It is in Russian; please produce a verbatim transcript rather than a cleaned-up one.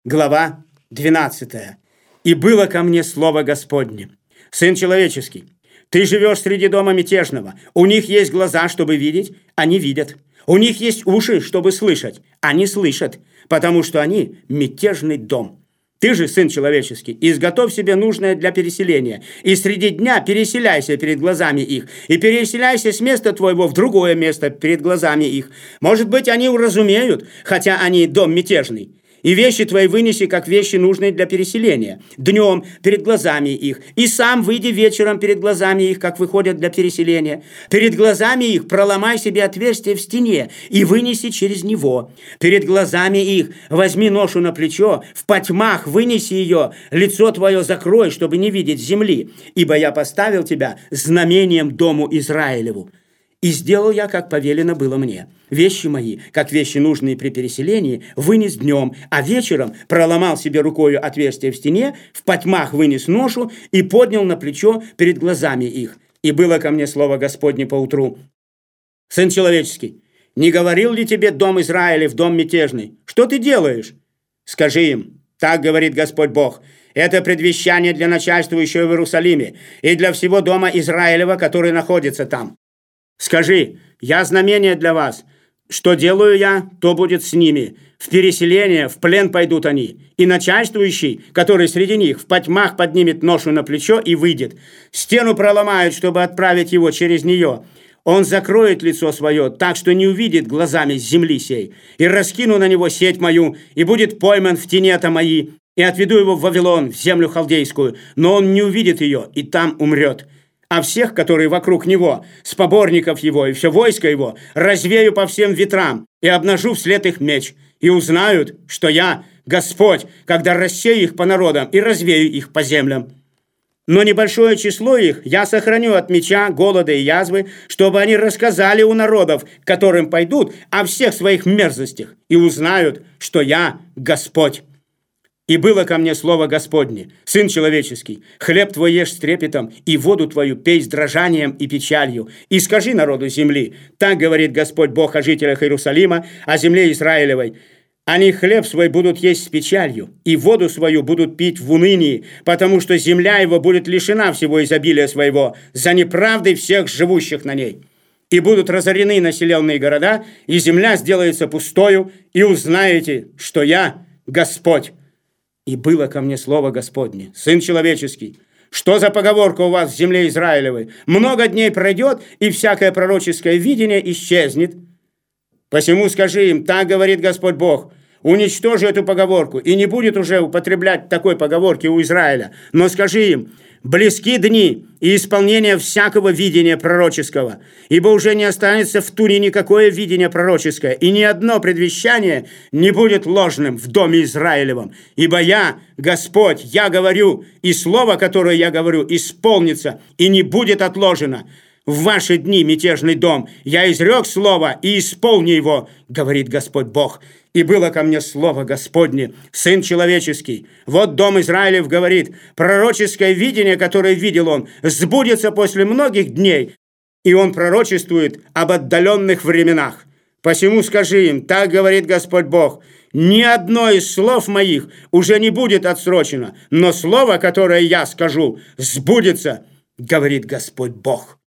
Глава двенадцатая. «И было ко мне слово Господне: Сын человеческий, ты живешь среди дома мятежного. У них есть глаза, чтобы видеть, они видят. У них есть уши, чтобы слышать, они слышат, потому что они мятежный дом. Ты же, сын человеческий, изготовь себе нужное для переселения, и среди дня переселяйся перед глазами их, и переселяйся с места твоего в другое место перед глазами их. Может быть, они уразумеют, хотя они дом мятежный. И вещи твои вынеси, как вещи, нужные для переселения, днем перед глазами их, и сам выйди вечером перед глазами их, как выходят для переселения. Перед глазами их проломай себе отверстие в стене и вынеси через него. Перед глазами их возьми ношу на плечо, в потьмах вынеси ее, лицо твое закрой, чтобы не видеть земли, ибо я поставил тебя знамением дому Израилеву. И сделал я, как повелено было мне. Вещи мои, как вещи, нужные при переселении, вынес днем, а вечером проломал себе рукою отверстие в стене, в потьмах вынес ношу и поднял на плечо перед глазами их. И было ко мне слово Господне поутру: Сын человеческий, не говорил ли тебе дом Израилев, дом мятежный? Что ты делаешь? Скажи им: так говорит Господь Бог. Это предвещание для начальствующего в Иерусалиме и для всего дома Израилева, который находится там. Скажи: я знамение для вас. Что делаю я, то будет с ними. В переселение, в плен пойдут они. И начальствующий, который среди них, в потьмах поднимет ношу на плечо и выйдет. Стену проломают, чтобы отправить его через нее. Он закроет лицо свое, так что не увидит глазами земли сей. И раскину на него сеть мою, и будет пойман в тенета мои, и отведу его в Вавилон, в землю халдейскую. Но он не увидит ее, и там умрет. А всех, которые вокруг него, с поборников его и все войско его, развею по всем ветрам и обнажу вслед их меч. И узнают, что я, Господь, когда рассею их по народам и развею их по землям. Но небольшое число их я сохраню от меча, голода и язвы, чтобы они рассказали у народов, к которым пойдут, о всех своих мерзостях, и узнают, что я, Господь. И было ко мне слово Господне: Сын человеческий, хлеб твой ешь с трепетом, и воду твою пей с дрожанием и печалью. И скажи народу земли: так говорит Господь Бог о жителях Иерусалима, о земле Израилевой. Они хлеб свой будут есть с печалью, и воду свою будут пить в унынии, потому что земля его будет лишена всего изобилия своего за неправдой всех живущих на ней. И будут разорены населенные города, и земля сделается пустою, и узнаете, что я Господь. И было ко мне слово Господне: Сын человеческий, что за поговорка у вас в земле Израилевой? Много дней пройдет, и всякое пророческое видение исчезнет. Посему скажи им: так говорит Господь Бог, уничтожу эту поговорку, и не будет уже употреблять такой поговорки у Израиля. Но скажи им: близки дни и исполнение всякого видения пророческого, ибо уже не останется в Туре никакое видение пророческое, и ни одно предвещание не будет ложным в доме Израилевом. Ибо я, Господь, я говорю, и слово, которое я говорю, исполнится, и не будет отложено. В ваши дни, мятежный дом, я изрек слово и исполню его, говорит Господь Бог. И было ко мне слово Господне: Сын человеческий, вот дом Израилев говорит, пророческое видение, которое видел он, сбудется после многих дней, и он пророчествует об отдаленных временах. Посему скажи им: так говорит Господь Бог, ни одно из слов моих уже не будет отсрочено, но слово, которое я скажу, сбудется, говорит Господь Бог.